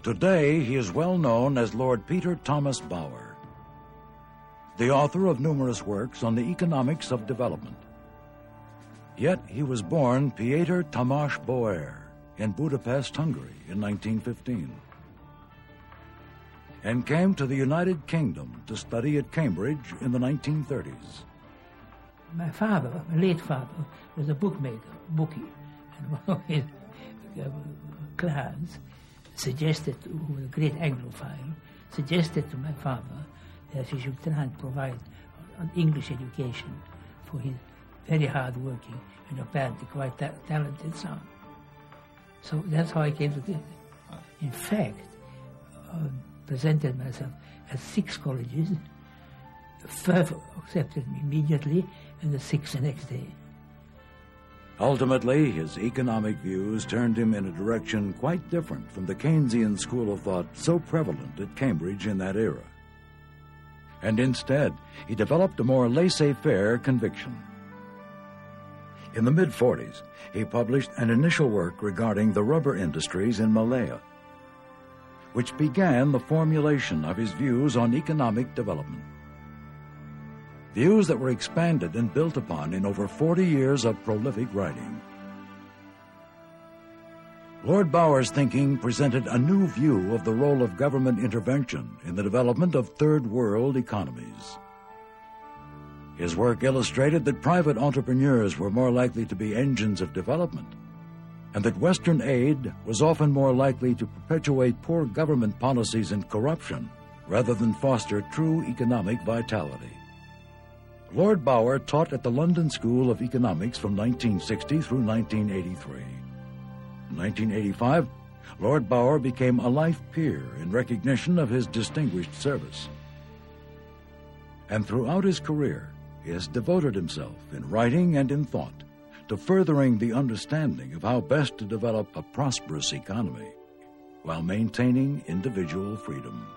Today, he is well known as Lord Peter Thomas Bauer, the author of numerous works on the economics of development. Yet he was born Péter Tamás Bauer in Budapest, Hungary in 1915, and came to the United Kingdom to study at Cambridge in the 1930s. My father, my late father, was a bookie, and one of his clients suggested, who was a great Anglophile, suggested to my father that he should try and provide an English education for his very hard-working and apparently quite talented son. So that's how I came to get it. In fact, presented myself at 6 colleges. 5 accepted me immediately, and the 6th the next day. Ultimately, his economic views turned him in a direction quite different from the Keynesian school of thought so prevalent at Cambridge in that era. And instead, he developed a more laissez-faire conviction. In the mid-40s, he published an initial work regarding the rubber industries in Malaya, which began the formulation of his views on economic development. Views that were expanded and built upon in over 40 years of prolific writing. Lord Bauer's thinking presented a new view of the role of government intervention in the development of third world economies. His work illustrated that private entrepreneurs were more likely to be engines of development, and that Western aid was often more likely to perpetuate poor government policies and corruption rather than foster true economic vitality. Lord Bauer taught at the London School of Economics from 1960 through 1983. In 1985, Lord Bauer became a life peer in recognition of his distinguished service. And throughout his career, he has devoted himself in writing and in thought to furthering the understanding of how best to develop a prosperous economy while maintaining individual freedom.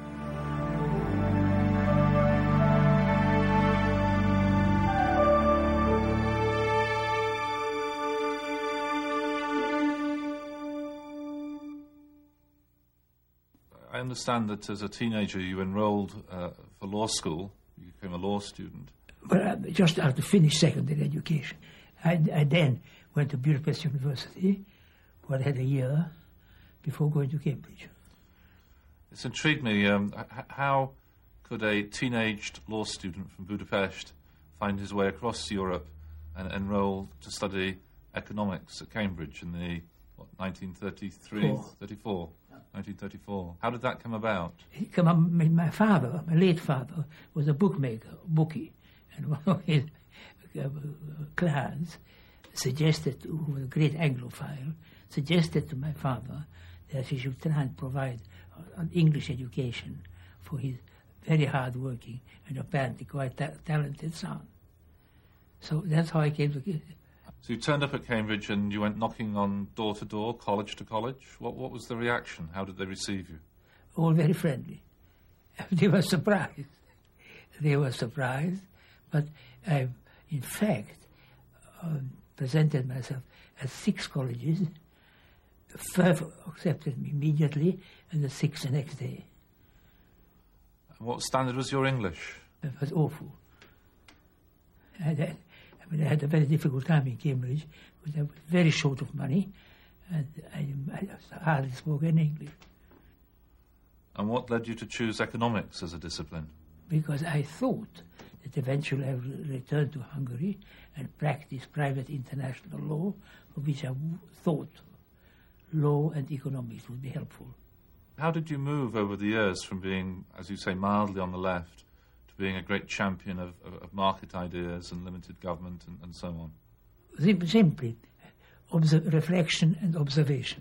I understand that as a teenager you enrolled for law school. You became a law student. But just after finished secondary education, I then went to Budapest University, where I had a year before going to Cambridge. It's intrigued me. How could a teenaged law student from Budapest find his way across Europe and enroll to study economics at Cambridge in the 1934? 1934. How did that come about? My father, my late father, was a bookie, and one of his clients suggested, who was a great Anglophile, suggested to my father that he should try and provide an English education for his very hard-working and apparently quite talented son. So that's how I came to get it. So you turned up at Cambridge and you went knocking on door to door, college to college. What was the reaction? How did they receive you? All very friendly. They were surprised. But I, in fact, presented myself at 6 colleges. 5 accepted me immediately, and the 6th the next day. And what standard was your English? It was awful. I had a very difficult time in Cambridge because I was very short of money, and I hardly spoke any English. And what led you to choose economics as a discipline? Because I thought that eventually I would return to Hungary and practice private international law, for which I thought law and economics would be helpful. How did you move over the years from being, as you say, mildly on the left to being a great champion of market ideas and limited government and so on? Simply reflection and observation.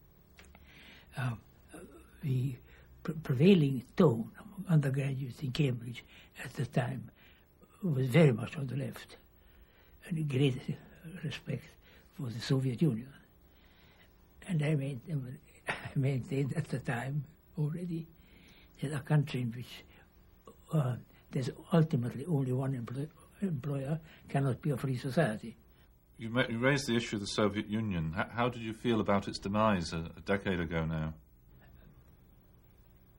The prevailing tone among undergraduates in Cambridge at the time was very much on the left, and a great respect for the Soviet Union. And I maintained at the time already that a country in which there's ultimately only one employer cannot be a free society. You raised the issue of the Soviet Union. How did you feel about its demise a decade ago now?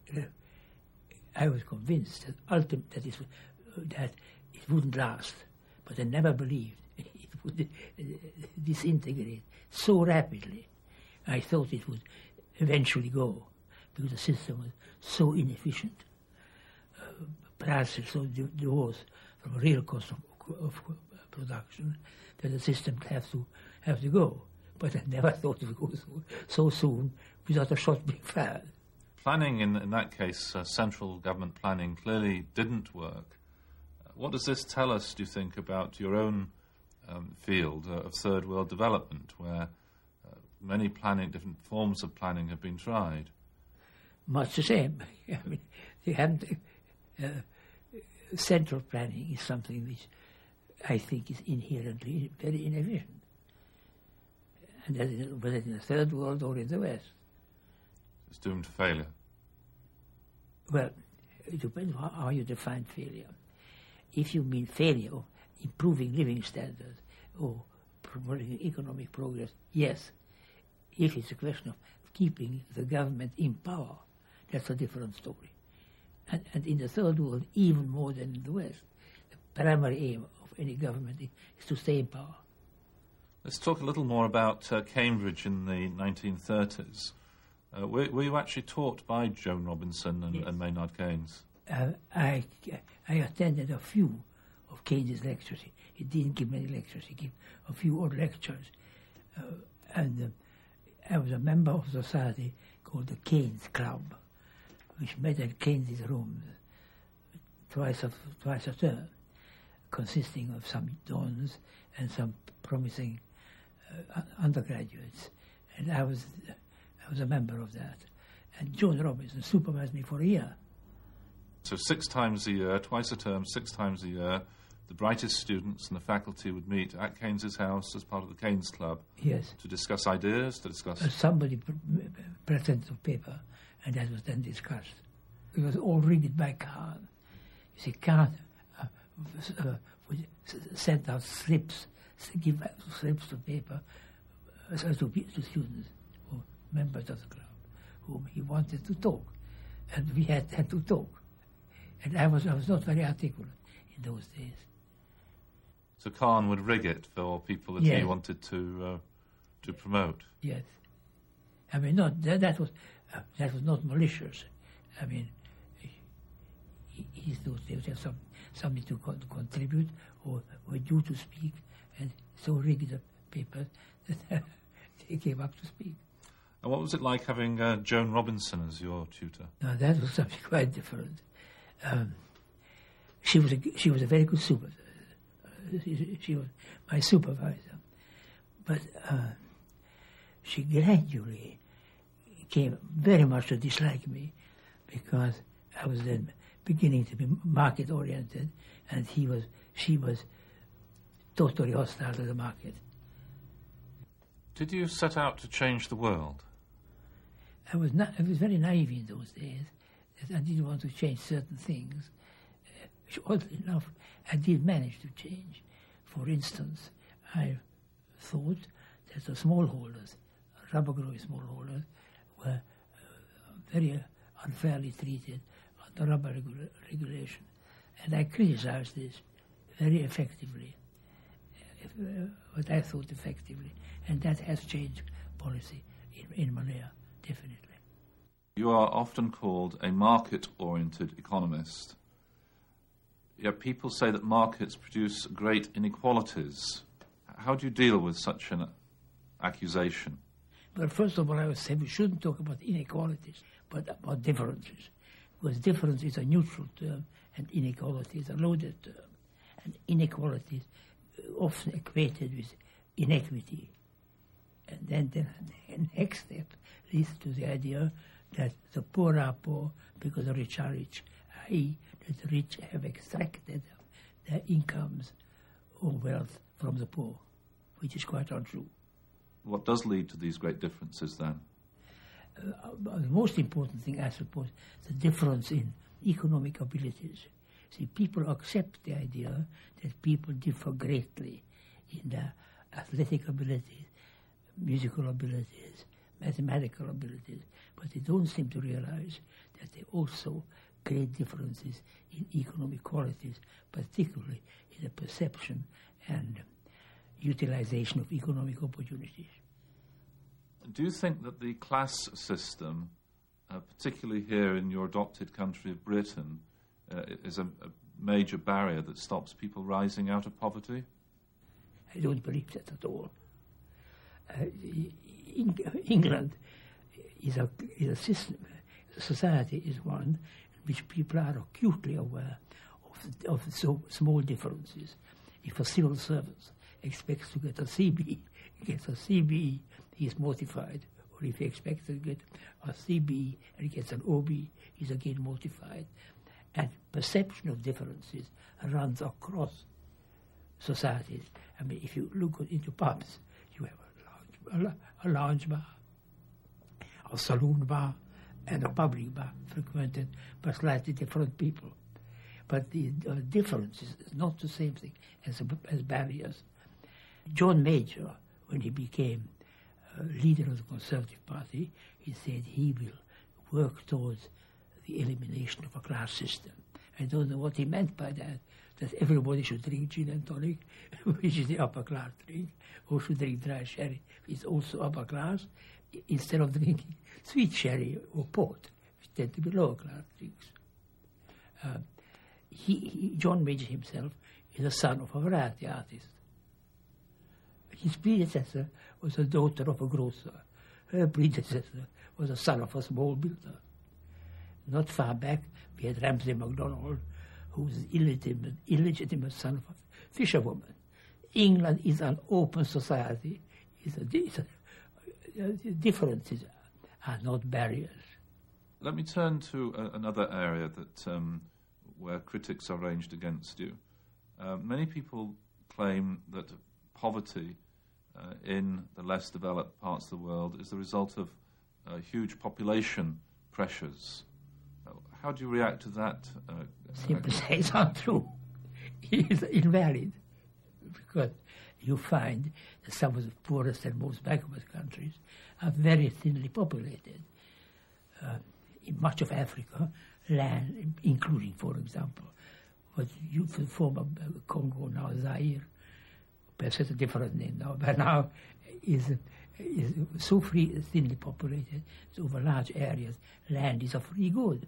I was convinced that that it wouldn't last, but I never believed it would disintegrate so rapidly. I thought it would eventually go, because the system was so inefficient. Prices so divorced from a real cost of production that the system have to go. But I never thought it would go so soon without a shot being fired. Planning, in that case, central government planning, clearly didn't work. What does this tell us, do you think, about your own field of third world development, where many different forms of planning have been tried? Much the same. I mean, they haven't. Central planning is something which I think is inherently very inefficient. And that is, whether in the third world or in the West. It's doomed to failure. Well, it depends how you define failure. If you mean failure of improving living standards or promoting economic progress, yes. If it's a question of keeping the government in power, that's a different story. And in the third world, even more than in the West, the primary aim of any government is to stay in power. Let's talk a little more about Cambridge in the 1930s. Were you actually taught by Joan Robinson Yes. and Maynard Keynes? I attended a few of Keynes' lectures. He didn't give many lectures. He gave a few odd lectures. And I was a member of a society called the Keynes Club, which met at Keynes' rooms twice a term, consisting of some dons and some promising undergraduates. And I was a member of that. And Joan Robinson supervised me for a year. So 6 times a year, twice a term, 6 times a year, the brightest students and the faculty would meet at Keynes's house as part of the Keynes Club. Yes. To discuss ideas, to discuss... Somebody presented a paper, and that was then discussed. It was all rigged by Kahn. You see, Kahn would send out slips, give slips of paper to students or members of the club whom he wanted to talk. And we had to talk. And I was not very articulate in those days. So Kahn would rig it for people that Yes. he wanted to promote. Yes. I mean, that was not malicious. I mean, he thought they would have something to contribute or due to speak, and so rigged the papers that they came up to speak. And what was it like having Joan Robinson as your tutor? Now that was something quite different. She was a very good supervisor. She was my supervisor, but she gradually came very much to dislike me because I was then beginning to be market oriented, and she was totally hostile to the market. Did you set out to change the world? I was very naive in those days that I didn't want to change certain things, which oddly enough I did manage to change. For instance, I thought that the smallholders, rubber growing smallholders, were very unfairly treated under rubber regulation, and I criticized this very effectively, what I thought effectively, and that has changed policy in Malaya, definitely. You are often called a market-oriented economist. Yet people say that markets produce great inequalities. How do you deal with such an accusation? Well, first of all, I would say we shouldn't talk about inequalities, but about differences, because difference is a neutral term and inequality is a loaded term. And inequalities often equated with inequity. And then the next step leads to the idea that the poor are poor because the rich are rich, i.e. that the rich have extracted their incomes or wealth from the poor, which is quite untrue. What does lead to these great differences then? The most important thing, I suppose, the difference in economic abilities. See, people accept the idea that people differ greatly in their athletic abilities, musical abilities, mathematical abilities, but they don't seem to realize that there are also great differences in economic qualities, particularly in the perception and utilization of economic opportunities. Do you think that the class system, particularly here in your adopted country of Britain, is a major barrier that stops people rising out of poverty? I don't believe that at all. England is a system, society is one in which people are acutely aware of so small differences. If a civil servant expects to get a CB, he gets a CB, he is mortified. Or if he expects to get a CB and he gets an OB, he's again mortified. And perception of differences runs across societies. I mean, if you look into pubs, you have a lounge bar, a saloon bar, and a public bar frequented by slightly different people. But the difference is not the same thing as barriers. John Major, when he became leader of the Conservative Party, he said he will work towards the elimination of a class system. I don't know what he meant by that everybody should drink gin and tonic, which is the upper class drink, or should drink dry sherry, which is also upper class, instead of drinking sweet sherry or port, which tend to be lower class drinks. John Major himself is the son of a variety artist. His predecessor was the daughter of a grocer. Her predecessor was the son of a small builder. Not far back, we had Ramsay MacDonald, who was the illegitimate son of a fisherwoman. England is an open society. Differences are not barriers. Let me turn to another area that where critics are ranged against you. Many people claim that poverty in the less developed parts of the world is the result of huge population pressures. How do you react to that? Simply say it's untrue. It is invalid, because you find that some of the poorest and most backward countries are very thinly populated. In much of Africa, land, including, for example, what you former Congo, now Zaire, perhaps it's a different name now, but now is so thinly populated, so over large areas, land is a free good.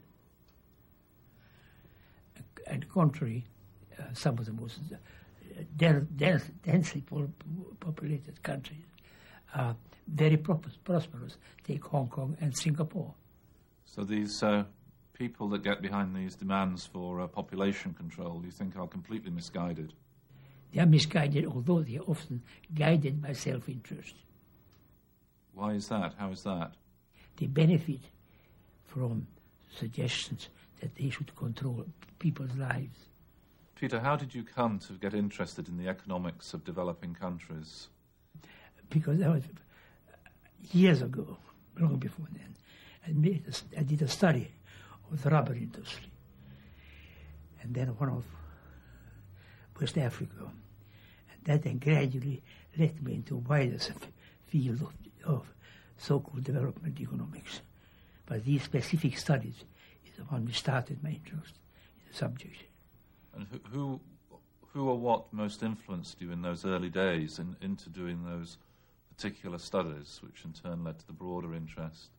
And contrary, some of the most densely populated countries are very prosperous. Take Hong Kong and Singapore. So these people that get behind these demands for population control, you think are completely misguided? They are misguided, although they are often guided by self-interest. Why is that? How is that? They benefit from suggestions that they should control people's lives. Peter, how did you come to get interested in the economics of developing countries? Because I was, years ago, long before then, I did a study of the rubber industry, and then one of West Africa. And that then gradually led me into a wider field of so-called development economics. But these specific studies is the one which started my interest in the subject. And who or what most influenced you in those early days into doing those particular studies, which in turn led to the broader interest?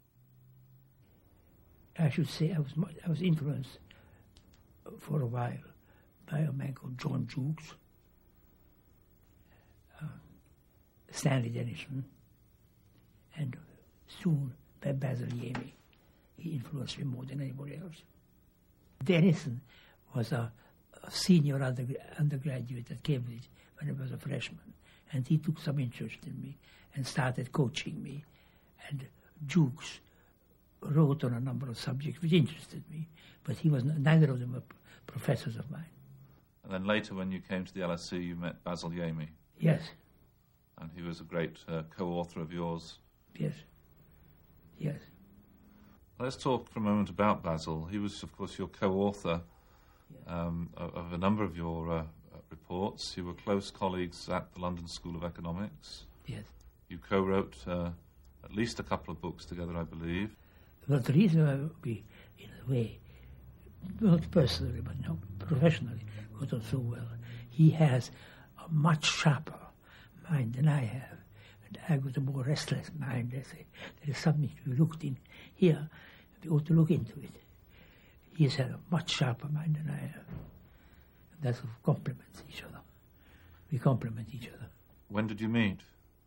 I should say I was influenced for a while by a man called John Jukes, Stanley Denison, and soon by Basil Yamey. He influenced me more than anybody else. Denison was a senior undergraduate at Cambridge when I was a freshman, and he took some interest in me and started coaching me. And Jukes wrote on a number of subjects which interested me, but he was neither of them were professors of mine. And then later, when you came to the LSE, you met Basil Yamey. Yes. And he was a great co-author of yours. Yes. Yes. Let's talk for a moment about Basil. He was, of course, your co-author of a number of your reports. You were close colleagues at the London School of Economics. Yes. You co-wrote at least a couple of books together, I believe. But the reason why we, in a way, not personally, but now professionally, got on so well, he has a much sharper mind than I have. And I got a more restless mind. I say, there is something to be looked in here. We ought to look into it. He has had a much sharper mind than I have. And that sort of complements each other. We complement each other. When did you meet?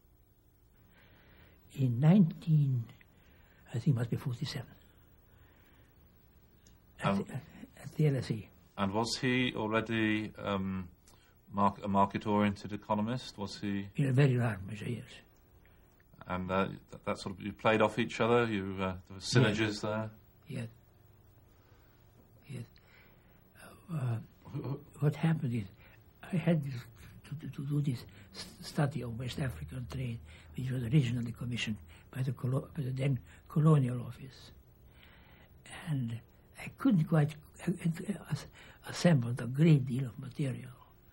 In I think it must be 47. At the LSE. And was he already a market-oriented economist? Was he? In a very large measure, yes. And that sort of, you played off each other? There were synergies there? Yes. Yes. What happened is, I had to do this study of West African trade, which was originally commissioned by the then colonial office. And I couldn't quite assemble a great deal of material.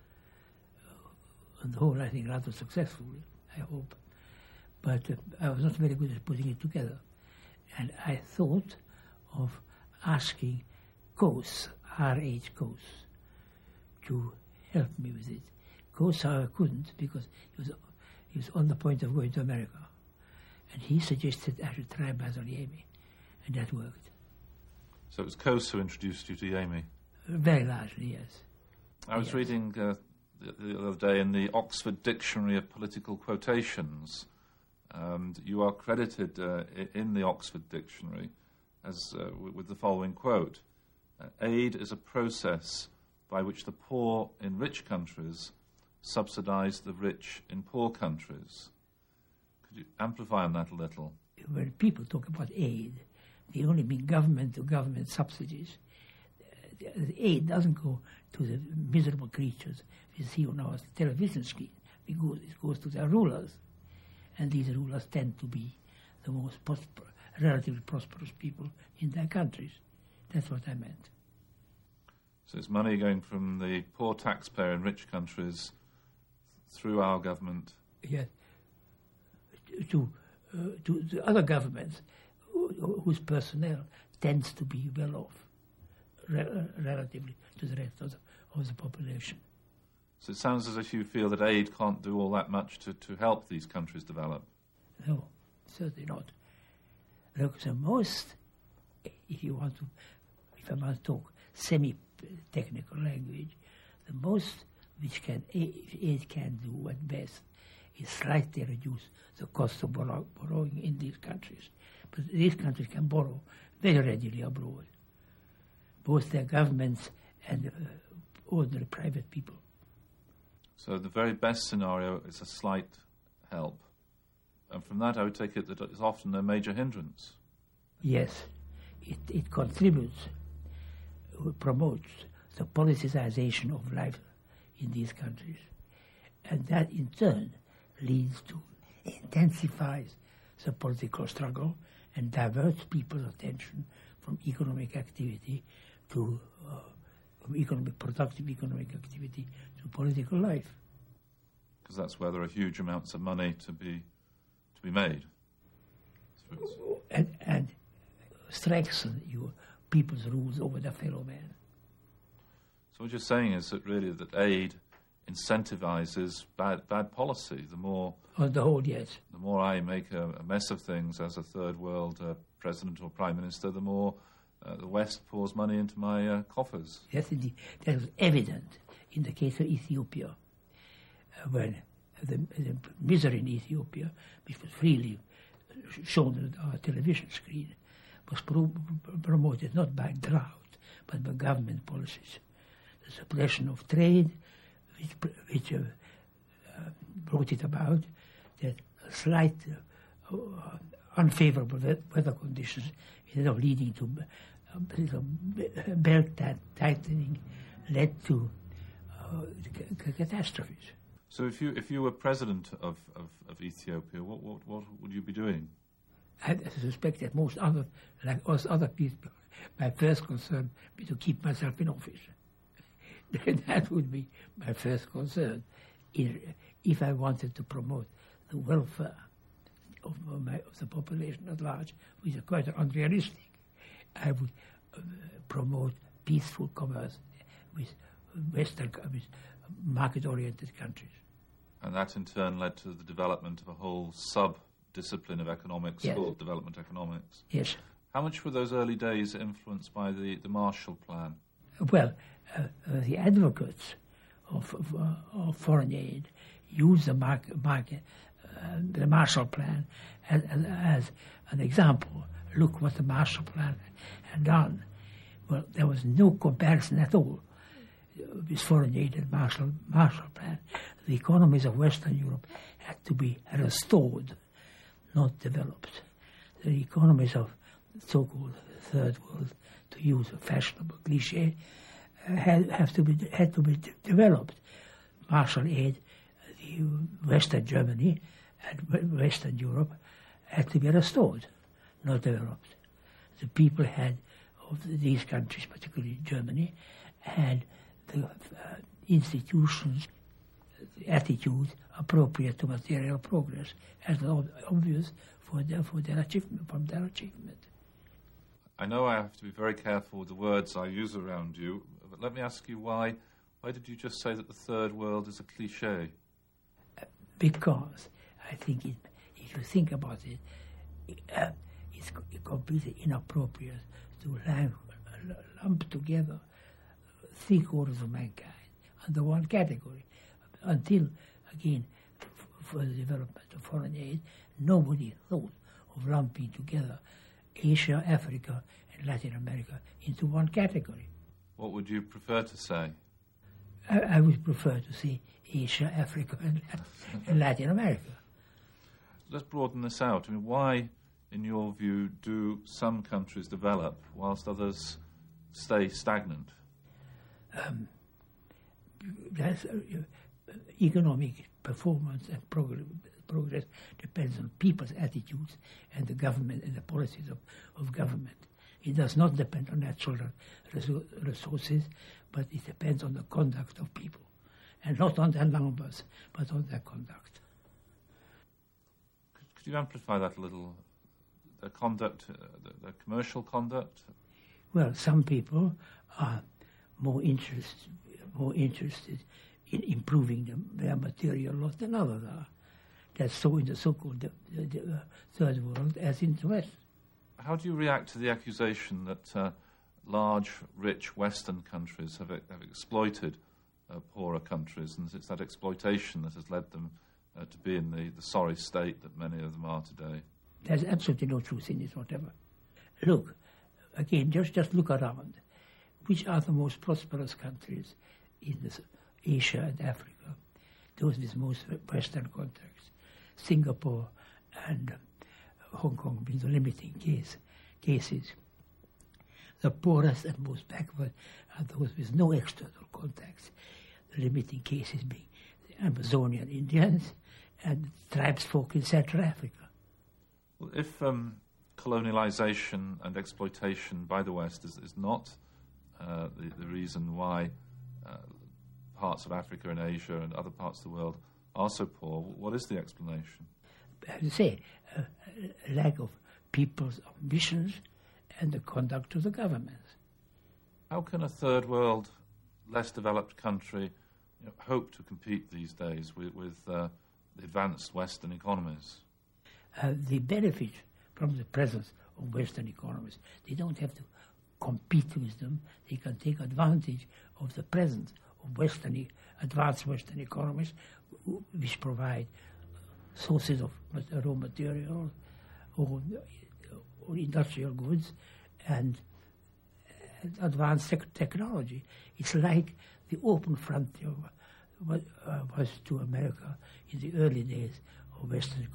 On the whole, I think rather successfully, I hope. But I was not very good at putting it together. And I thought of asking Coase, R.H. Coase, to help me with it. Coase, however, couldn't because he was on the point of going to America. And he suggested I should try Basil Yamey, and that worked. So it was Coase who introduced you to Yamey? Very largely, yes. I was reading the other day in the Oxford Dictionary of Political Quotations, and you are credited in the Oxford Dictionary as with the following quote: aid is a process by which the poor in rich countries subsidize the rich in poor countries. Could you amplify on that a little? When people talk about aid, they only mean government-to-government subsidies. The aid doesn't go to the miserable creatures we see on our television screen. It goes to the rulers. And these rulers tend to be the most relatively prosperous people in their countries. That's what I meant. So it's money going from the poor taxpayer in rich countries through our government. Yes. To the other governments whose personnel tends to be well off relatively to the rest of the population. So it sounds as if you feel that aid can't do all that much to help these countries develop. No, certainly not. Look, the most, if I want to talk semi-technical language, the most which aid can do at best is slightly reduce the cost of borrowing in these countries. But these countries can borrow very readily abroad, both their governments and ordinary private people. So the very best scenario is a slight help. And from that I would take it that it's often a major hindrance. Yes, it contributes, promotes the politicization of life in these countries. And that in turn leads to, intensifies the political struggle and diverts people's attention from economic activity to productive economic activity to political life. Because that's where there are huge amounts of money to be made. And strengthen your people's rules over their fellow man. So what you're saying is that really that aid incentivizes bad policy. The more, on the whole, yes. The more I make a mess of things as a third world president or prime minister, the more the West pours money into my coffers. Yes, indeed. That was evident in the case of Ethiopia, when the misery in Ethiopia, which was freely shown on our television screen, was promoted not by drought, but by government policies. The suppression of trade, which brought it about, that slight unfavorable weather conditions, instead of leading to belt tightening, led to catastrophes. So if you were president of Ethiopia, what would you be doing? I suspect that most other people, my first concern would be to keep myself in office. That would be my first concern. If I wanted to promote the welfare of the population at large, which is quite unrealistic. I would promote peaceful commerce with with market-oriented countries. And that in turn led to the development of a whole sub-discipline of economics called development economics. Yes. How much were those early days influenced by the Marshall Plan? Well, the advocates of foreign aid use the the Marshall Plan as an example. Look what the Marshall Plan had done. Well, there was no comparison at all with foreign aid and Marshall Plan. The economies of Western Europe had to be restored, not developed. The economies of so-called Third World, to use a fashionable cliché, had to be developed. Marshall aid, the Western Germany and Western Europe had to be restored, not developed. The people of these countries, particularly Germany, had the institutions, the attitude appropriate to material progress, as obvious from their achievement. I know I have to be very careful with the words I use around you, but let me ask you why did you just say that the Third World is a cliché? Because I think if you think about it, it's completely inappropriate to lump together 3/4 of mankind under one category. Until, again, for the development of foreign aid, nobody thought of lumping together Asia, Africa, and Latin America into one category. What would you prefer to say? I would prefer to say Asia, Africa, and Latin America. Let's broaden this out. I mean, why, in your view, do some countries develop whilst others stay stagnant? Economic performance and progress depends on people's attitudes and the government and the policies of government. It does not depend on natural resources, but it depends on the conduct of people, and not on their numbers, but on their conduct. Could you amplify that a little? The conduct, the commercial conduct? Well, some people are more interested in improving their material lot than others are. That's so in the so-called Third World as in the West. How do you react to the accusation that large, rich Western countries have exploited poorer countries, and it's that exploitation that has led them to be in the sorry state that many of them are today? There's absolutely no truth in it whatever. Look, again, just look around. Which are the most prosperous countries in Asia and Africa? Those with most Western contacts. Singapore and Hong Kong being the limiting cases. The poorest and most backward are those with no external contacts. The limiting cases being the Amazonian Indians and tribesfolk in Central Africa. Well, if colonialization and exploitation by the West is not the reason why parts of Africa and Asia and other parts of the world are so poor, what is the explanation? As I say, a lack of people's ambitions and the conduct of the governments. How can a third world, less developed country hope to compete these days with the advanced Western economies? They benefit from the presence of Western economies. They don't have to compete with them. They can take advantage of the presence of advanced Western economies, which provide sources of raw material or industrial goods and advanced technology. It's like the open frontier was to America in the early days of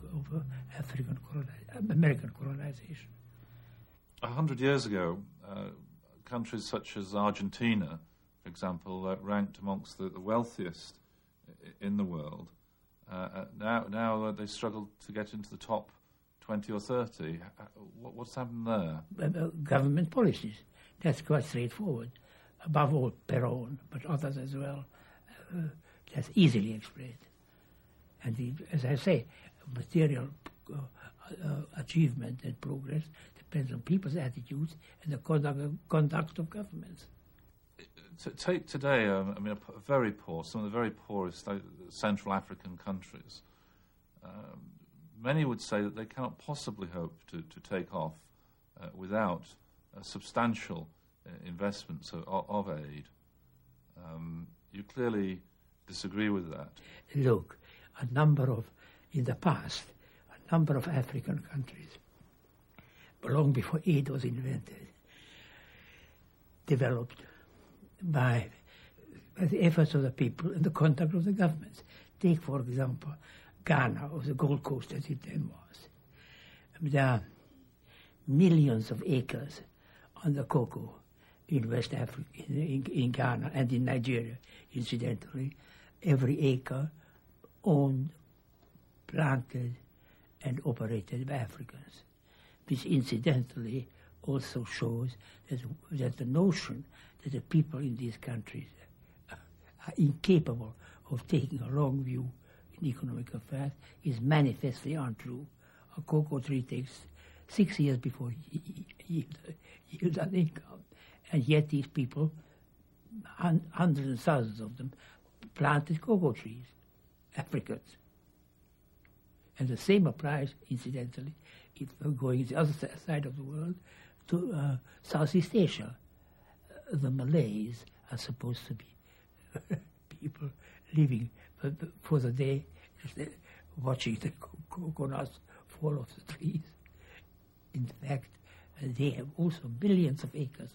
American colonization. 100 years ago, countries such as Argentina, for example, ranked amongst the wealthiest in the world. Now they struggle to get into the top 20 or 30. What's happened there? Government policies. That's quite straightforward. Above all, Perón, but others as well. That's easily explained. And as I say, material achievement and progress depends on people's attitudes and the conduct of governments. Take today, a very poor, some of the very poorest Central African countries. Many would say that they cannot possibly hope to take off without substantial investments of aid. You clearly disagree with that. Look, in the past, a number of African countries, long before aid was invented, developed by the efforts of the people and the contact of the governments. Take, for example, Ghana, or the Gold Coast as it then was. There are millions of acres on the cocoa in West Africa, in Ghana and in Nigeria, incidentally. Every acre owned, planted, and operated by Africans, which incidentally also shows that the notion that the people in these countries are incapable of taking a long view in economic affairs is manifestly untrue. A cocoa tree takes 6 years before yields an income, and yet these people, hundreds and thousands of them, planted cocoa trees, Africans. And the same applies, incidentally, if we're going to the other side of the world, to Southeast Asia. The Malays are supposed to be people living for the day, watching the coconuts fall off the trees. In fact, they have also billions of acres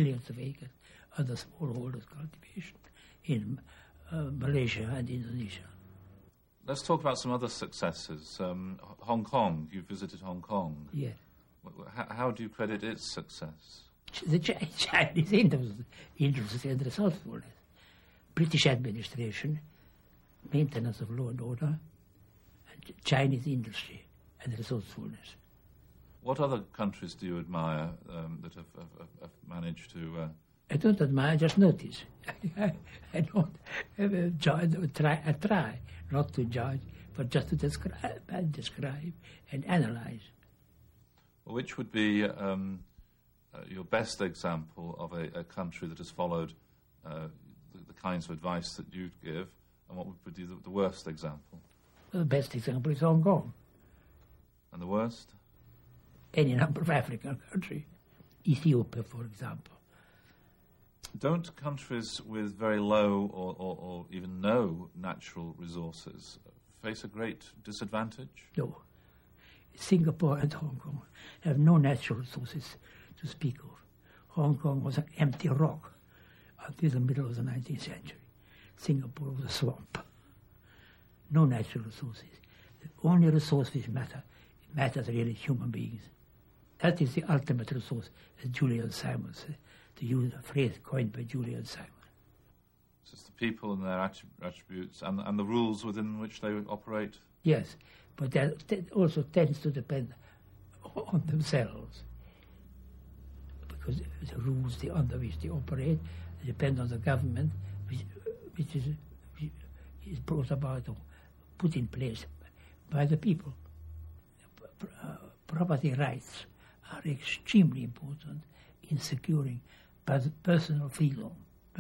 under smallholders cultivation in Malaysia and Indonesia. Let's talk about some other successes. Hong Kong, you visited Hong Kong. Yes. How do you credit its success? The Chinese interest and resourcefulness, British administration, maintenance of law and order, and Chinese industry and resourcefulness. What other countries do you admire that have managed to... I don't admire, I just notice. I don't judge, I try not to judge, but just to describe and analyze. Well, which would be your best example of a country that has followed the kinds of advice that you'd give, and what would be the worst example? The best example is Hong Kong. And the worst? Any number of African countries. Ethiopia, for example. Don't countries with very low or even no natural resources face a great disadvantage? No. Singapore and Hong Kong have no natural resources to speak of. Hong Kong was an empty rock until the middle of the 19th century. Singapore was a swamp. No natural resources. The only resource which matters really human beings. That is the ultimate resource, as Julian Simon said, to use a phrase coined by Julian Simon. So it's the people and their attributes and the rules within which they operate? Yes, but that also tends to depend on themselves, because the rules under which they operate depend on the government, which is brought about or put in place by the people. Property rights are extremely important in securing personal freedom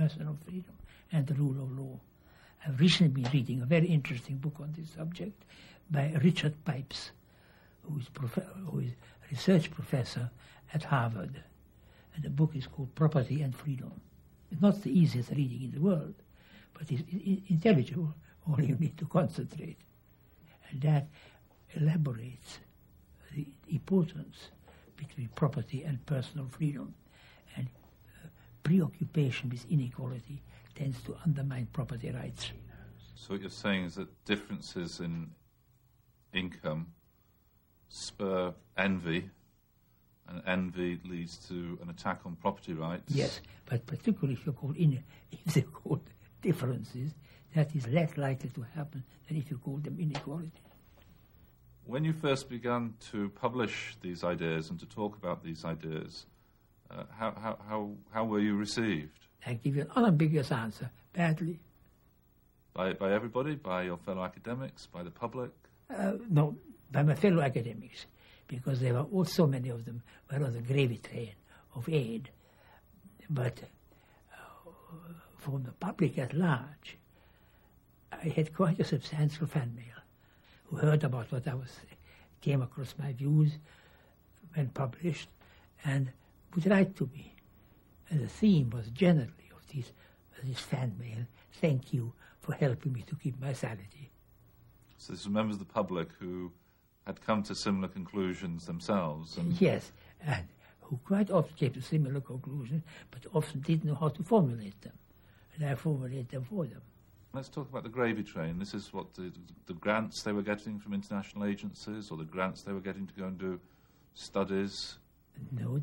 and the rule of law. I've recently been reading a very interesting book on this subject by Richard Pipes, who is research professor at Harvard. And the book is called Property and Freedom. It's not the easiest reading in the world, but it's intelligible, only you need to concentrate. And that elaborates the importance between property and personal freedom. And preoccupation with inequality tends to undermine property rights. So what you're saying is that differences in income spur envy, and envy leads to an attack on property rights. Yes, but particularly if they're called differences, that is less likely to happen than if you call them inequality. When you first began to publish these ideas and to talk about these ideas, how were you received? I give you an unambiguous answer: badly. By everybody? By your fellow academics? By the public? No, by my fellow academics, because there were also many of them were on the gravy train of aid. But from the public at large, I had quite a substantial fan mail who heard about what I was, came across my views when published, and would write to me. And the theme was generally of this fan mail, thank you for helping me to keep my sanity. So this was members of the public who had come to similar conclusions themselves. And yes, and who quite often came to similar conclusions, but often didn't know how to formulate them. And I formulate them for them. Let's talk about the gravy train. This is what the grants they were getting from international agencies, or the grants they were getting to go and do studies? No,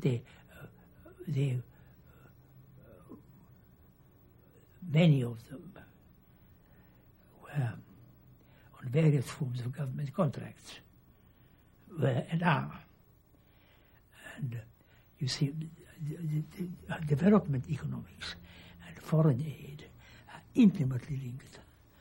many of them were on various forms of government contracts, were and are. And you see, the development economics and foreign aid are intimately linked.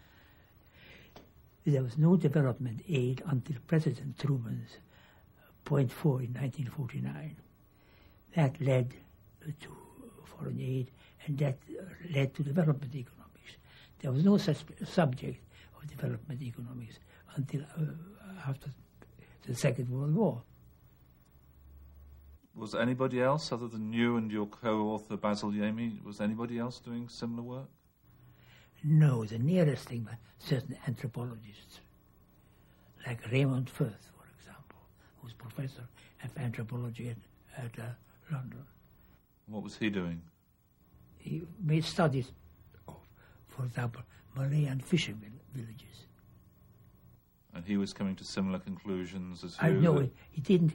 There was no development aid until President Truman's Point 4 in 1949. That led to foreign aid, and that led to development economics. There was no such subject of development economics until after the Second World War. Was anybody else, other than you and your co-author Basil Yamey, was anybody else doing similar work? No, the nearest thing were certain anthropologists, like Raymond Firth, for example, who's professor of anthropology at London. What was he doing? He made studies of, for example, Malayan fishing villages. And he was coming to similar conclusions as you? I know he didn't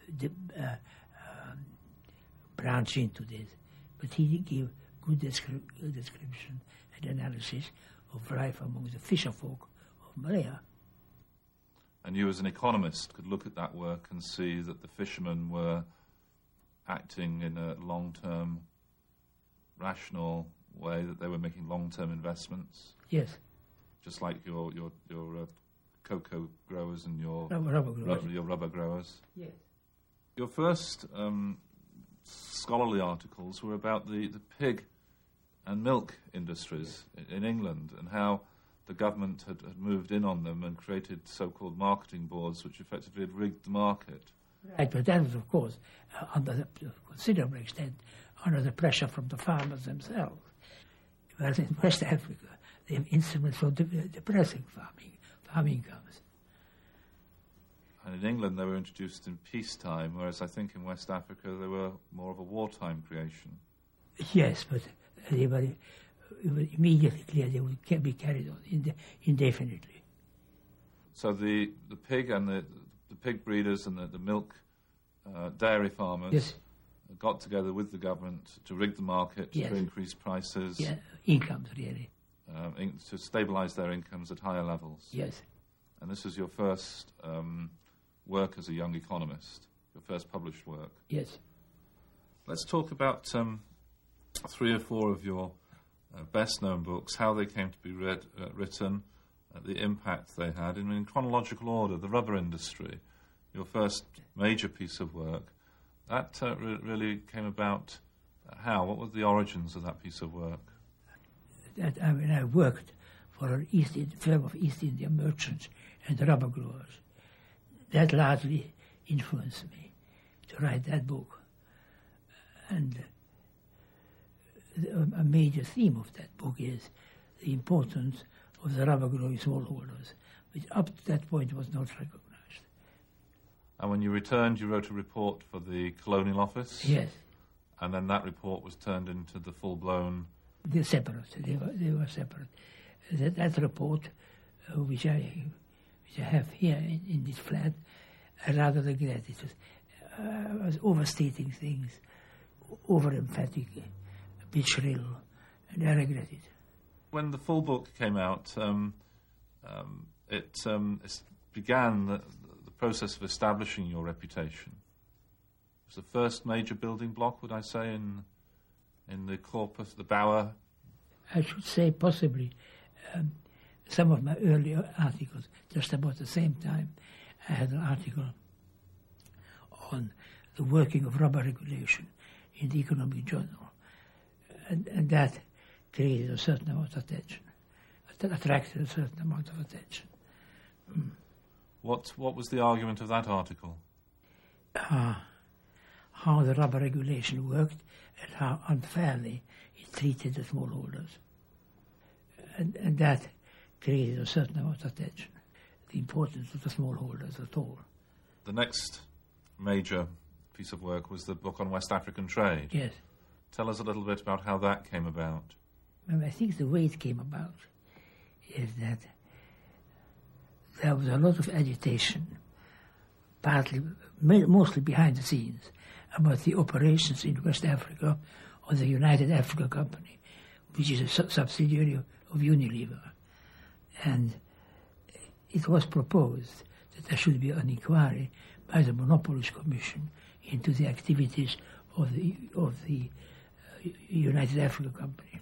branch into this, but he gave good description and analysis of life among the fisher folk of Malaya. And you as an economist could look at that work and see that the fishermen were acting in a long-term, rational way, that they were making long-term investments? Yes. Just like your cocoa growers and your rubber growers? Yes. Your first scholarly articles were about the pig and milk industries in England, and how the government had moved in on them and created so-called marketing boards which effectively had rigged the market. Right, but that was, of course, to a considerable extent, under the pressure from the farmers themselves. Whereas in West Africa, they have instruments for depressing farm incomes. And in England, they were introduced in peacetime, whereas I think in West Africa, they were more of a wartime creation. Yes, but they were immediately clear they would be carried on indefinitely. So the pig and the pig breeders and the milk dairy farmers, yes, got together with the government to rig the market, yes, to increase prices. Yeah, incomes, really. To stabilise their incomes at higher levels. Yes. And this was your first work as a young economist, your first published work. Yes. Let's talk about 3 or 4 of your best-known books, how they came to be written, the impact they had. In chronological order, the rubber industry, your first major piece of work, that really came about how? What were the origins of that piece of work? I worked for an firm of East India merchants and rubber growers. That largely influenced me to write that book. And a major theme of that book is the importance of the rubber growing smallholders, which up to that point was not recognized. And when you returned, you wrote a report for the Colonial Office? Yes. And then that report was turned into the full-blown... They're separate. They were separate. That report, which I have here in this flat, I rather regret it. I was overstating things, over-emphatic, a bit shrill, and I regret it. When the full book came out, it began the process of establishing your reputation. It was the first major building block, would I say, in the corpus, the Bower? I should say possibly some of my earlier articles, just about the same time, I had an article on the working of rubber regulation in the Economic Journal, and that created a certain amount of attention, attracted a certain amount of attention. What was the argument of that article? How the rubber regulation worked and how unfairly it treated the smallholders. And that created a certain amount of attention, the importance of the smallholders at all. The next major piece of work was the book on West African trade. Yes. Tell us a little bit about how that came about. I think the way it came about is that there was a lot of agitation, mostly behind the scenes, about the operations in West Africa of the United Africa Company, which is a subsidiary of Unilever. And it was proposed that there should be an inquiry by the Monopolies Commission into the activities of the United Africa Company.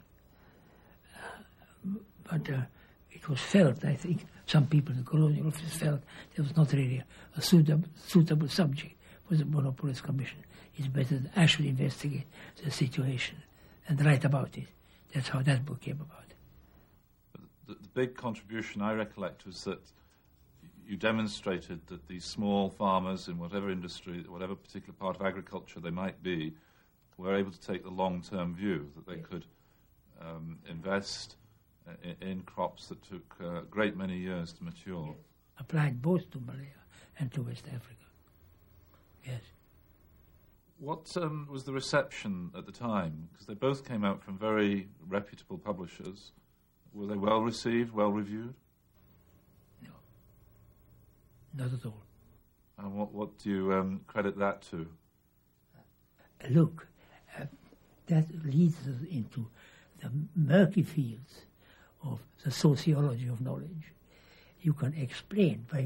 But it was felt, I think, some people in the Colonial Office felt there was not really a suitable subject for the Monopolies Commission. It's better to actually investigate the situation and write about it. That's how that book came about. The big contribution I recollect was that you demonstrated that these small farmers in whatever industry, whatever particular part of agriculture they might be, were able to take the long-term view, that they could invest in crops that took a great many years to mature. Applied both to Malaya and to West Africa. Yes. What was the reception at the time? Because they both came out from very reputable publishers. Were they well received, well reviewed? No. Not at all. And what do you credit that to? Look, that leads us into the murky fields of the sociology of knowledge. You can explain by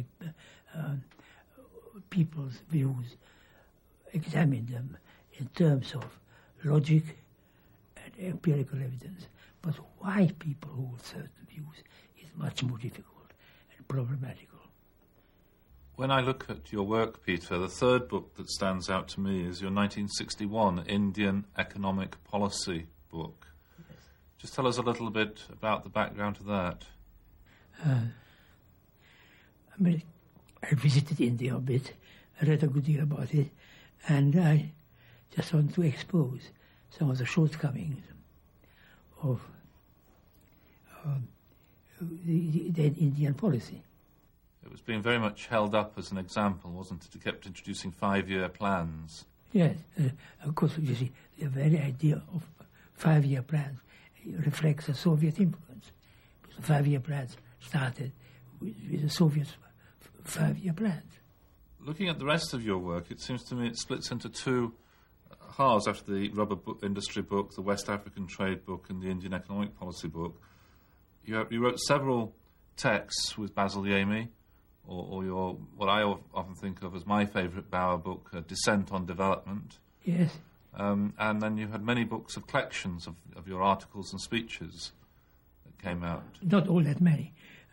people's views, examine them in terms of logic and empirical evidence. But why people hold certain views is much more difficult and problematical. When I look at your work, Peter, the third book that stands out to me is your 1961 Indian Economic Policy book. Yes. Just tell us a little bit about the background to that. I visited India a bit, I read a good deal about it, and I just want to expose some of the shortcomings of the Indian policy. It was being very much held up as an example, wasn't it? It kept introducing 5-year plans. Yes, of course, you see, the very idea of 5-year plans reflects the Soviet influence. The 5-year plans started with the Soviets' 5-year plans. Looking at the rest of your work, it seems to me it splits into two halves after the rubber industry book, the West African trade book, and the Indian economic policy book. You wrote several texts with Basil Yamey, or your, what I often think of as my favourite Bauer book, Descent on Development. Yes. And then you had many books of collections of your articles and speeches that came out. Not all that many.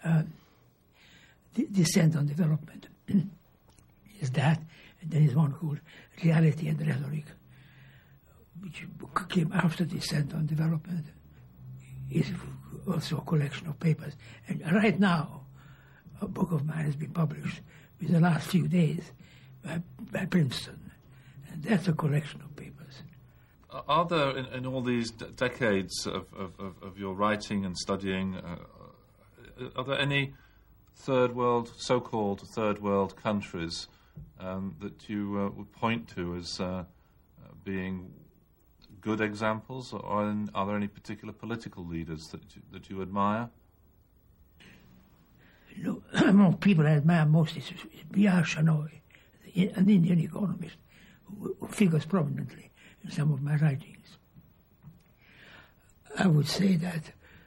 Descent on Development is that, and there is one called Reality and Rhetoric, which came after Descent on Development. Is also a collection of papers. And right now, a book of mine has been published within the last few days by Princeton. And that's a collection of papers. Are there, in all these decades of your writing and studying, are there any so-called third world countries that you would point to as being good examples, or are there any particular political leaders that you admire? No, among people I admire most is B.R. Shenoy, an Indian economist who figures prominently in some of my writings. I would say that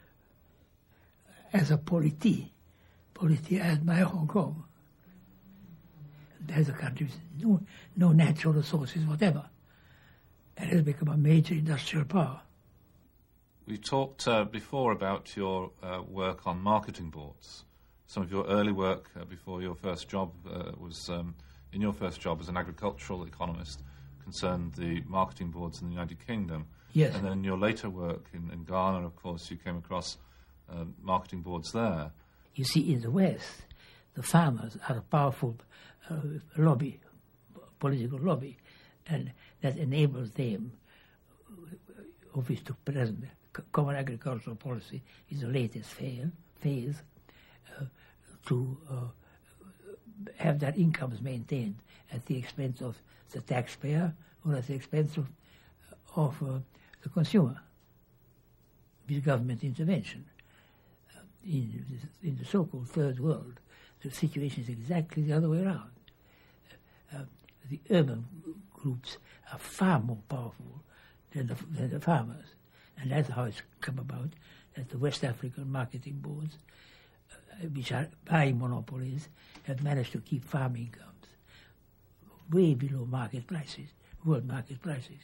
as a polity, I admire Hong Kong. There's a country with no natural resources whatever, and has become a major industrial power. We talked before about your work on marketing boards. some of your early work before your first job was in your first job as an agricultural economist concerned the marketing boards in the United Kingdom. Yes. And then in your later work in Ghana, of course, you came across marketing boards there. You see, in the West, the farmers are a powerful lobby, political lobby, and that enables them, obviously to present, common agricultural policy is the latest phase, to have their incomes maintained at the expense of the taxpayer or at the expense of the consumer with government intervention. In the so-called third world, the situation is exactly the other way around. The urban groups are far more powerful than the farmers, and that's how it's come about that the West African marketing boards, which are buying monopolies, have managed to keep farm incomes way below market prices, world market prices.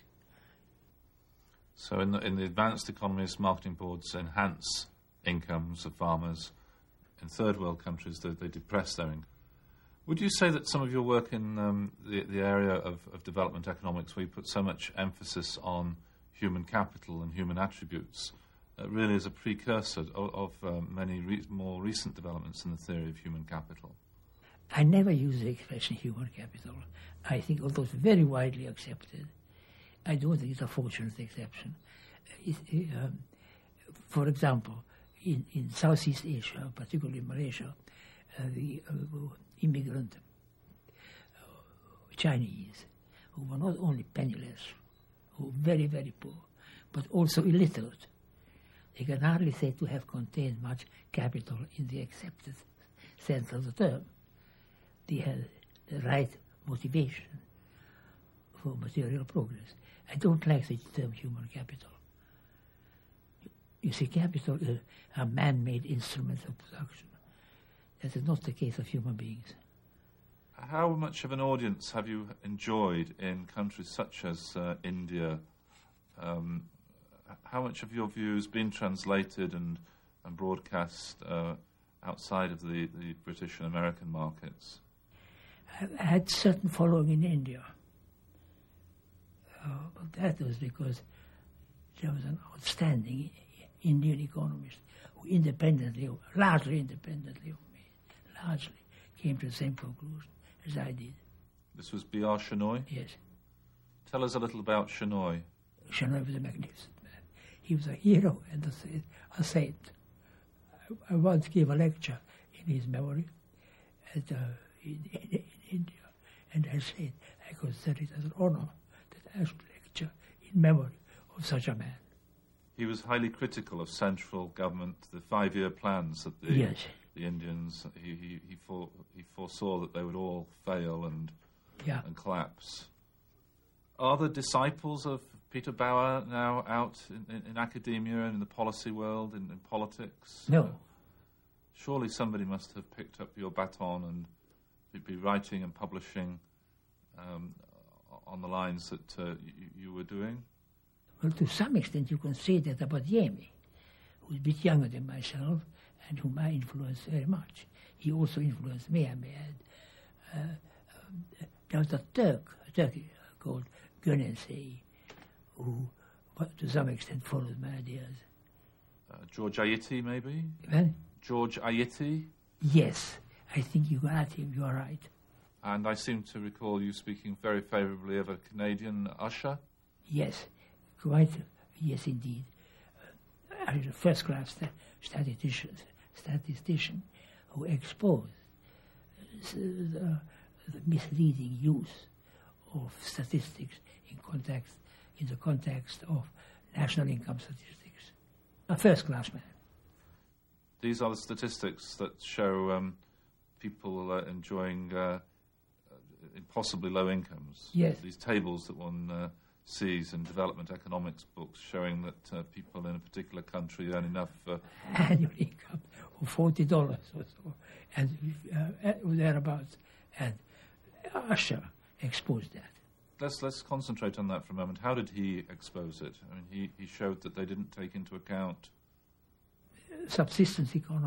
So in the advanced economies, marketing boards enhance incomes of farmers. In third world countries, they depress their income. Would you say that some of your work in the area of development economics, where you put so much emphasis on human capital and human attributes, really is a precursor of many more recent developments in the theory of human capital? I never use the expression human capital. I think, although it's very widely accepted, I don't think it's a fortunate exception. For example, in Southeast Asia, particularly Malaysia, the immigrant Chinese, who were not only penniless, who were very, very poor, but also illiterate, they can hardly say to have contained much capital in the accepted sense of the term. They had the right motivation for material progress. I don't like the term human capital. You see, capital is a man-made instrument of production. That is not the case of human beings. How much of an audience have you enjoyed in countries such as India? How much of your views been translated and broadcast outside of the British and American markets? I had certain following in India. But that was because there was an outstanding Indian economist who largely independently of me, came to the same conclusion as I did. This was B.R. Shenoy? Yes. Tell us a little about Shenoy. Shenoy was a magnificent man. He was a hero and a saint. I once gave a lecture in his memory in India, and I said I consider it as an honor that I should lecture in memory of such a man. He was highly critical of central government, the 5-year plans that the Indians, he foresaw that they would all fail and collapse. Are the disciples of Peter Bauer now out in academia and in the policy world, in politics? No. Surely somebody must have picked up your baton and be writing and publishing on the lines that you were doing? Well, to some extent you can say that about Yemi, who's a bit younger than myself and whom I influenced very much. He also influenced me, I may add. There was a Turkey called Gönensey, who to some extent followed my ideas. George Ayiti, maybe? Well, George Ayiti? Yes, I think you got him, you are right. And I seem to recall you speaking very favourably of a Canadian usher? Yes, quite, yes indeed. I was a first-class statistician who exposed the misleading use of statistics in the context of national income statistics. A first-class man. These are the statistics that show people enjoying impossibly low incomes. Yes. These tables that one sees in development economics books showing that people in a particular country earn enough annual income of $40 or so, and thereabouts. And Usher exposed that. Let's concentrate on that for a moment. How did he expose it? I mean, he showed that they didn't take into account subsistence economy,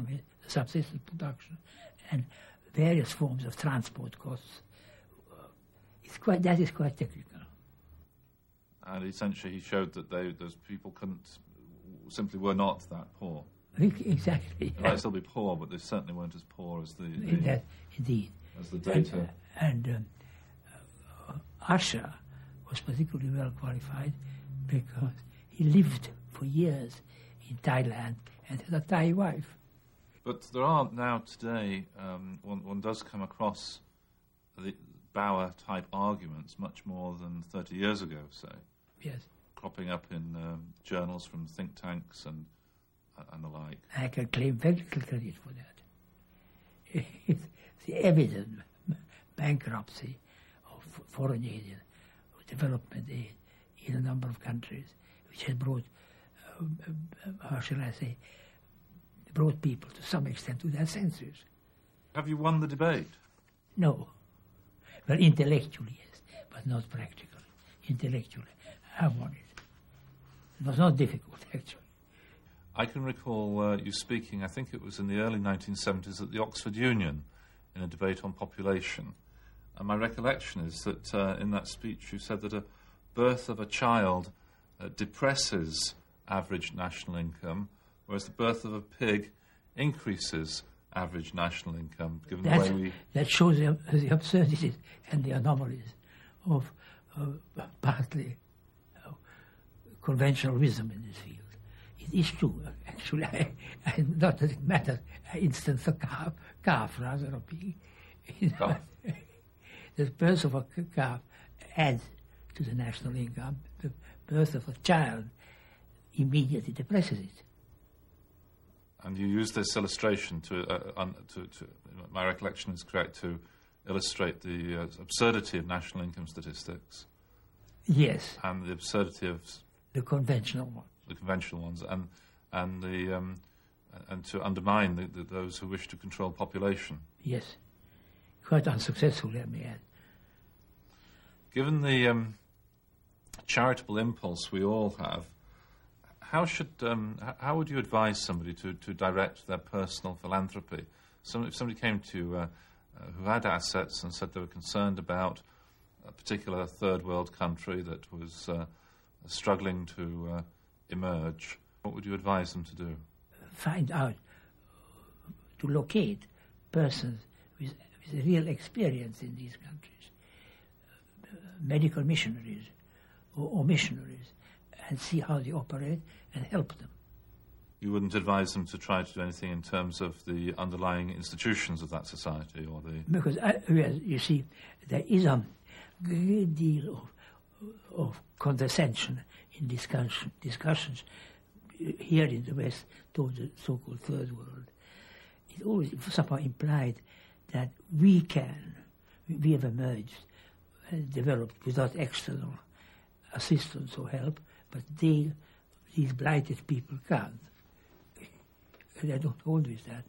subsistence production, and various forms of transport costs. That is quite technical. And essentially he showed that those people simply were not that poor. Exactly. They might still be poor, but they certainly weren't as poor as Indeed. As the data. And Usher was particularly well qualified because he lived for years in Thailand and had a Thai wife. But there are now today, one does come across the Bauer-type arguments much more than 30 years ago, say. Yes. Cropping up in journals from think tanks and the like. I can claim very little credit for that. It's the evident bankruptcy of foreign aid, of development aid in a number of countries, which has brought, how shall I say, brought people to some extent to their senses. Have you won the debate? No. Well, intellectually, yes, but not practically. Intellectually, I won it. It was not difficult, actually. I can recall you speaking, I think it was in the early 1970s, at the Oxford Union in a debate on population. And my recollection is that in that speech you said that a birth of a child depresses average national income, whereas the birth of a pig increases average national income, given the way we... That shows the absurdities and the anomalies of partly conventional wisdom in this field. It is true, actually. Not that it matters. I instance a calf rather a pig. The birth of a calf adds to the national income. The birth of a child immediately depresses it. And you use this illustration to my recollection is correct, to illustrate the absurdity of national income statistics. Yes. And the absurdity of the conventional ones. The conventional ones, and to undermine those who wish to control population. Yes, quite unsuccessful, let me add. Given the charitable impulse we all have, how would you advise somebody to direct their personal philanthropy? If somebody came to you who had assets and said they were concerned about a particular third world country that was struggling to emerge, what would you advise them to do? Find out, to locate persons with real experience in these countries, medical missionaries or missionaries, and see how they operate and help them. You wouldn't advise them to try to do anything in terms of the underlying institutions of that society, or the... Because, you see, there is a great deal of condescension in discussions here in the West toward the so-called third world. It always somehow implied that we have emerged and developed without external assistance or help, but these blighted people can't. And I don't hold with that.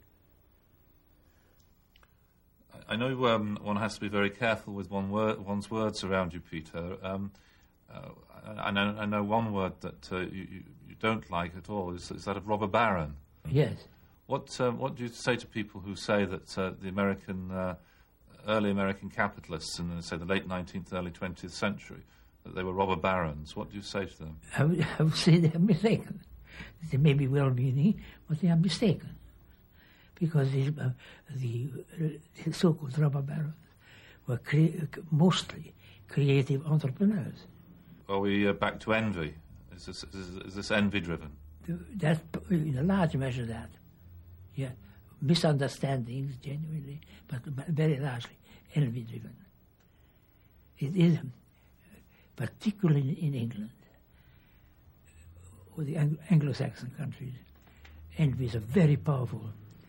I know one has to be very careful with one's words around you, Peter. I know one word that you don't like at all is that of robber baron. Yes. What do you say to people who say that the early American capitalists in, say, the late 19th, early 20th century, that they were robber barons? What do you say to them? I would say they are mistaken. They may be well-meaning, but they are mistaken. Because the so-called robber barons were mostly creative entrepreneurs. Are we back to envy? Is this envy-driven? That's in a large measure that. Yeah, misunderstandings, genuinely, but very largely envy-driven. It is, particularly in England, or the Anglo-Saxon countries, envy is a very powerful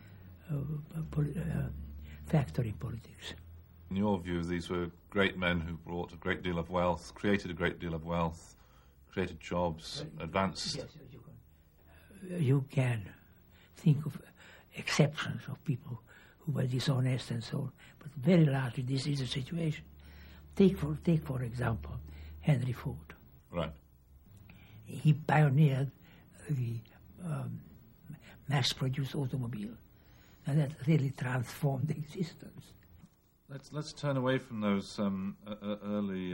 factor in politics. In your view, these were great men who brought a great deal of wealth, created a great deal of wealth, created jobs, advanced... Yes, you can think of exceptions of people who were dishonest and so on, but very largely this is the situation. Take for example, Henry Ford. Right. He pioneered the mass-produced automobile. and that really transformed existence. Let's turn away from those early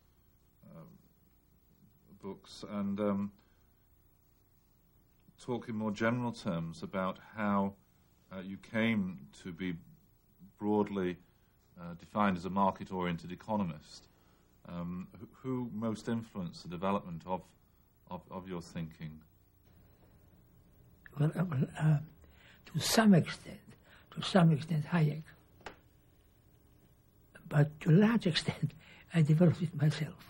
books and talk in more general terms about how you came to be broadly defined as a market-oriented economist. Who most influenced the development of your thinking? Well, to some extent Hayek. But to a large extent, I developed it myself.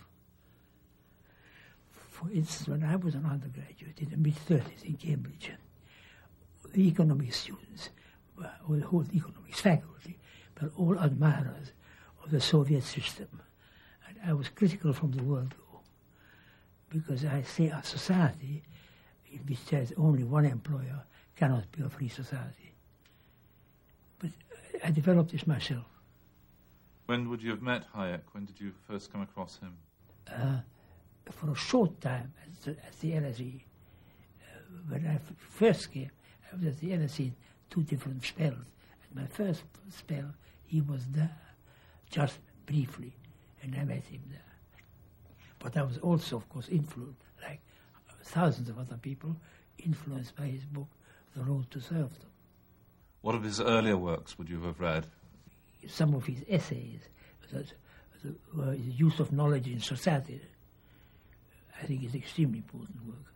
For instance, when I was an undergraduate in the mid-30s in Cambridge, the economics students, or the whole economics faculty, were all admirers of the Soviet system. And I was critical from the word go, because I say a society in which there is only one employer cannot be a free society. But I developed this myself. When would you have met Hayek? When did you first come across him? For a short time at the LSE. When I first came, I was at the LSE in 2 different spells. At my first spell, he was there, just briefly, and I met him there. But I was also, of course, influenced, like thousands of other people, influenced by his book, The Road to Serfdom. What of his earlier works would you have read? Some of his essays, his use of knowledge in society, I think is extremely important work.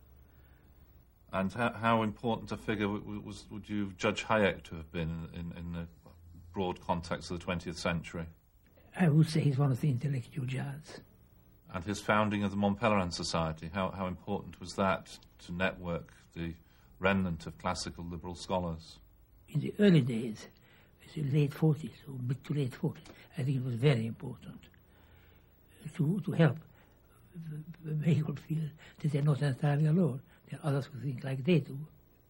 And how important a figure would you judge Hayek to have been in the broad context of the 20th century? I would say he's one of the intellectual giants. And his founding of the Mont Pelerin Society, how important was that to network the remnant of classical liberal scholars? In the early days, the late 40s, or mid to late 40s, I think it was very important to help people feel that they're not entirely alone. There are others who think like they do.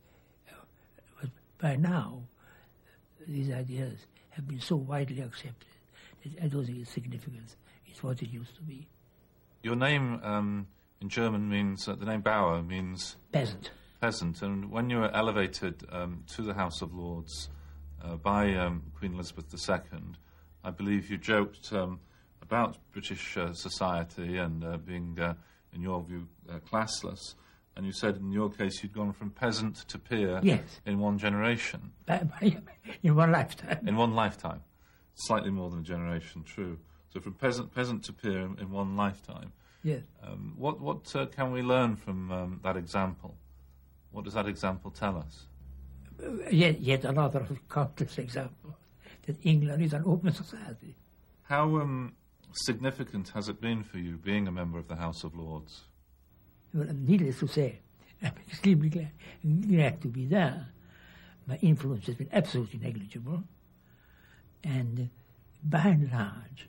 But by now, these ideas have been so widely accepted that I don't think its significance is what it used to be. Your name in German means, the name Bauer means... Peasant. Peasant. And when you were elevated to the House of Lords by Queen Elizabeth II, I believe you joked about British society and being, in your view, classless. And you said in your case you'd gone from peasant to peer in one generation. In one lifetime. In one lifetime. Slightly more than a generation, true. So from peasant to peer in one lifetime. Yes. What can we learn from that example? What does that example tell us? Yet another countless example, that England is an open society. How significant has it been for you being a member of the House of Lords? Well, needless to say, I'm extremely glad to be there. My influence has been absolutely negligible, and by and large,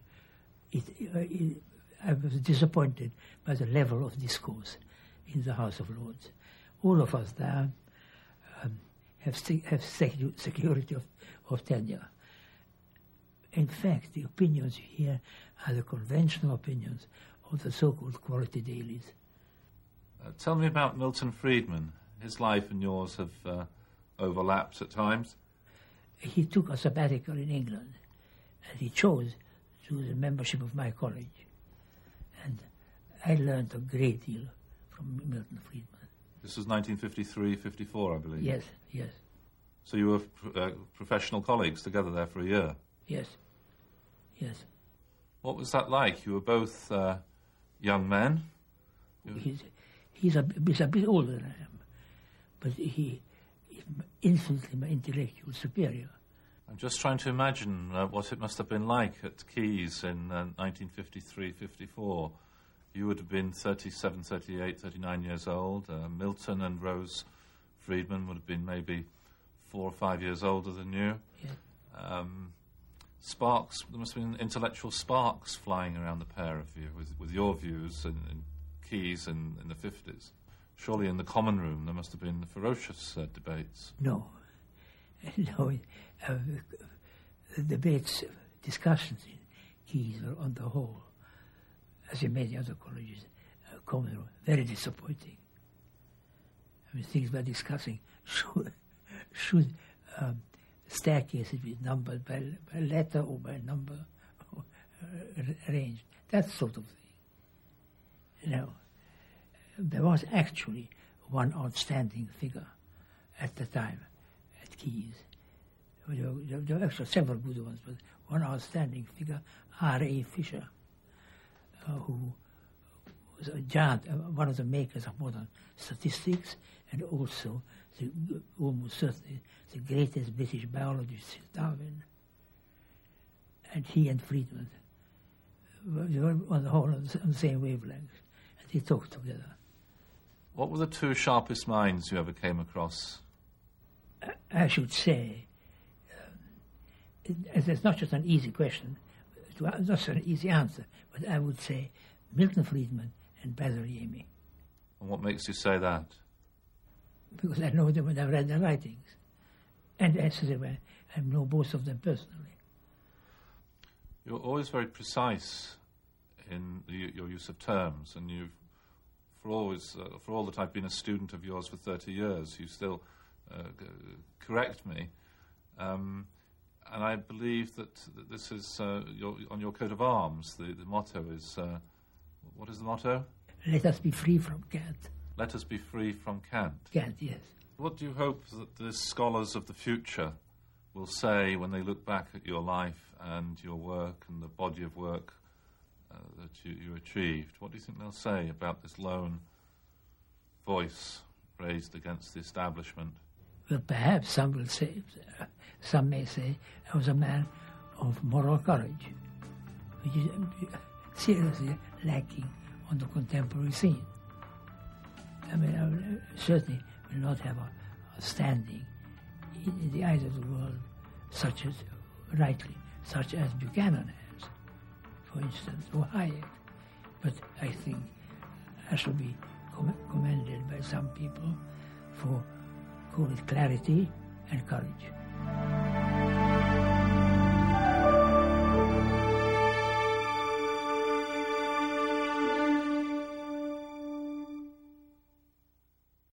I was disappointed by the level of discourse in the House of Lords. All of us there have security of tenure. In fact, the opinions here are the conventional opinions of the so-called quality dailies. Tell me about Milton Friedman. His life and yours have overlapped at times. He took a sabbatical in England, and he chose to do the membership of my college. And I learned a great deal from Milton Friedman. This was 1953-54, I believe. Yes, yes. So you were professional colleagues together there for a year? Yes, yes. What was that like? You were both young men? He's a bit older than I am, but he's infinitely my intellectual superior. I'm just trying to imagine what it must have been like at Keyes in 1953-54. You would have been 37, 38, 39 years old. Milton and Rose Friedman would have been maybe 4 or 5 years older than you. Yeah. Sparks, there must have been intellectual sparks flying around the pair of you with your views in Keyes in the 50s. Surely in the common room there must have been ferocious debates. No. No. The debates, discussions in Keyes were on the whole, as in many other colleges, common room, very disappointing. I mean, things we're discussing should staircases with numbers by letter or by number arranged, that sort of thing. You know, there was actually one outstanding figure at the time at Keys. There were actually several good ones, but one outstanding figure, R.A. Fisher, who was a giant, one of the makers of modern statistics, and also almost certainly the greatest British biologist since Darwin. And he and Friedman were on the whole on the same wavelength, and they talked together. What were the two sharpest minds you ever came across? I should say, it's not just an easy question, not just an easy answer, but I would say Milton Friedman and Basil Yamey. And what makes you say that? Because I know them and I've read their writings. And as I say, I know both of them personally. You're always very precise in your use of terms, and you've, for all that I've been a student of yours for 30 years, you still correct me. And I believe that this is on your coat of arms. The motto is, what is the motto? Let us be free from Kant. Let us be free from Kant. Kant, yes. What do you hope that the scholars of the future will say when they look back at your life and your work and the body of work that you achieved? What do you think they'll say about this lone voice raised against the establishment? Well, perhaps some will say, some may say, I was a man of moral courage, which is seriously lacking on the contemporary scene. I mean, I certainly will not have a standing in the eyes of the world such as Buchanan has, for instance, or Hayek. But I think I shall be commended by some people for, call it, clarity and courage.